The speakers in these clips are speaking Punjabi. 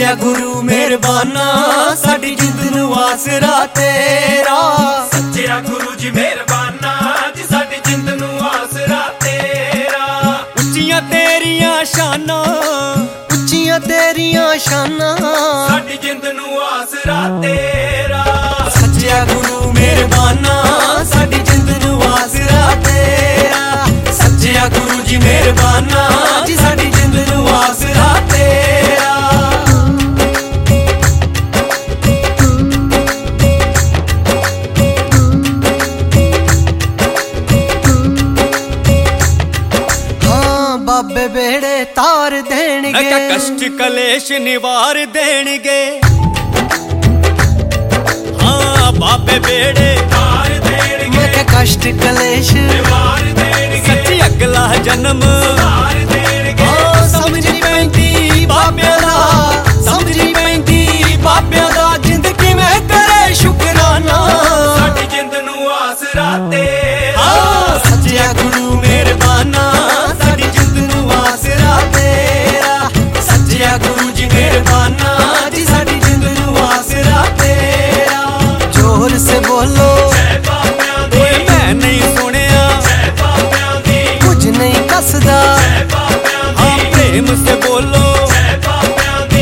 ਸੱਚਿਆ ਗੁਰੂ ਮਿਹਰਬਾਨਾ ਸਾਡੀ ਜਿੰਦ ਨੂੰ ਆਸਰਾ ਤੇਰਾ। ਸੱਚਿਆ ਗੁਰੂ ਜੀ ਮਿਹਰਬਾਨਾ ਜੀ ਸਾਡੀ ਜਿੰਦ ਨੂੰ ਆਸਰਾ ਤੇਰਾ। ਉੱਚੀਆਂ ਤੇਰੀਆਂ ਸ਼ਾਨਾਂ, ਉੱਚੀਆਂ ਤੇਰੀਆਂ ਸ਼ਾਨਾਂ ਸਾਡੀ ਜਿੰਦ ਨੂੰ ਆਸਰਾ ਤੇਰਾ। ਸੱਚਿਆ ਗੁਰੂ ਮਿਹਰਬਾਨਾ ਸਾਡੀ ਜਿੰਦ ਨੂੰ ਆਸਰਾ ਤੇਰਾ। ਸੱਚਿਆ ਗੁਰੂ ਜੀ ਮਿਹਰਬਾਨਾ ਜੀ ਸਾਡੀ ਜਿੰਦ ਨੂੰ ਆਸਰਾ ਤੇਰਾ। ਬਾਬੇ ਬੇੜੇ ਤਾਰ ਦੇਣਗੇ, ਕਸ਼ਟ ਕਲੇਸ਼ ਨਿਵਾਰ ਦੇਣਗੇ। ਹਾਂ ਬਾਬੇ ਬੇੜੇ ਤਾਰ ਦੇਣਗੇ, ਮੈਂ ਕਿਹਾ ਕਸ਼ਟ ਕਲੇਸ਼ ਨਿਵਾਰ ਦੇਣਗੇ। ਸੱਚੀ ਅਗਲਾ ਜਨਮ ਤਾਰ ਦੇਣਗੇ। ਸਮਝ ਨਹੀਂ ਪੈਂਦੀ ਬਾਬਿਆਂ ਦਾ, ਸਮਝ ਨਹੀਂ ਪੈਂਦੀ ਬਾਬਿਆਂ ਦਾ ਜ਼ਿੰਦਗੀ ਮੈਂ ਕਰੇ ਸ਼ੁਕਰਾਨਾ ਸਾਡੀ ਜਿੰਦ ਨੂੰ ਆਸਰਾ ਤੇਰਾ। ਸੱਚਿਆ ਗੁਰੂ ਮਿਹਰਬਾਨਾ ਸਾਡੀ ਜਿੰਦ ਨੂੰ ਆਸਰਾ ਤੇਰਾ। ਸੱਚਿਆ ਗੁਰੂ ਜੀ ਮਿਹਰਬਾਨਾ ਜੀ ਸਾਡੀ ਜਿੰਦ ਨੂੰ ਆਸਰਾ ਤੇਰਾ। ਜ਼ੋਰ ਸੇ ਬੋਲੋ ਜੈ ਬਾਬਿਆਂ ਦੀ, ਓਏ ਮੈਂ ਨਹੀਂ ਸੁਣਿਆ ਜੈ ਬਾਬਿਆਂ ਦੀ, ਕੁਝ ਨਹੀਂ ਕੱਸਦਾ। ਜੈ ਬਾਬਿਆਂ ਹਾਂ ਦੀ, ਪ੍ਰੇਮ ਸੇ ਬੋਲੋ ਜੈ ਬਾਬਿਆਂ ਦੀ।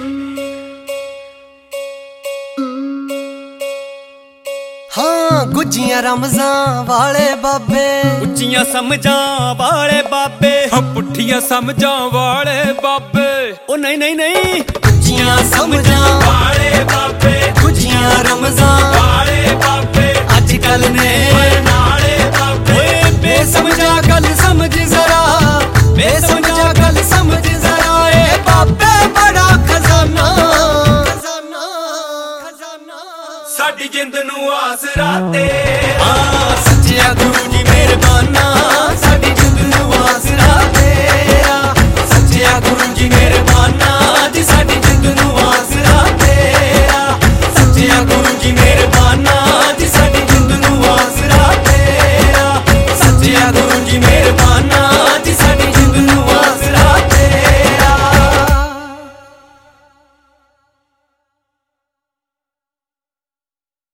ਹਾਂ ਗੁੱਜੀਆਂ ਰਮਜ਼ਾਂ ਵਾਲੇ ਬਾਬੇ, ਉੱਚੀਆਂ ਸਮਝਾਂ ਵਾਲੇ ਬਾਬੇ, ਪੁੱਠੀਆਂ ਸਮਝਾਂ ਵਾਲੇ ਬਾਬੇ। ਉਹ ਨਹੀਂ ਨਹੀਂ ਨਹੀਂ ਉੱਚੀਆਂ ਸਮਝਾਂ ਵਾਲੇ ਬਾਬੇ, ਗੁੱਜੀਆਂ ਰਮਜ਼ਾਂ ਵਾਲੇ ਬਾਬੇ, ਅੱਜ ਕੱਲ ਨੇ ਨਾਲੇ ਬਾਬੇ। ਓਏ ਬੇਸਮਝਾ ਗੱਲ ਸਮਝ ਜ਼ਰਾ, ਬੇਸਮਝਾ ਗੱਲ ਸਮਝ ਜ਼ਰਾ। ਏ ਬਾਬੇ ਬੜਾ ਖਜ਼ਾਨਾ, ਖਜ਼ਾਨਾ ਖਜ਼ਾਨਾ ਸਾਡੀ ਜਿੰਦ ਨੂੰ ਆਸਰਾ ਤੇਰਾ। ਸੱਚਿਆ ਗੁਰੂ ਜੀ ਮਿਹਰਬਾਨਾ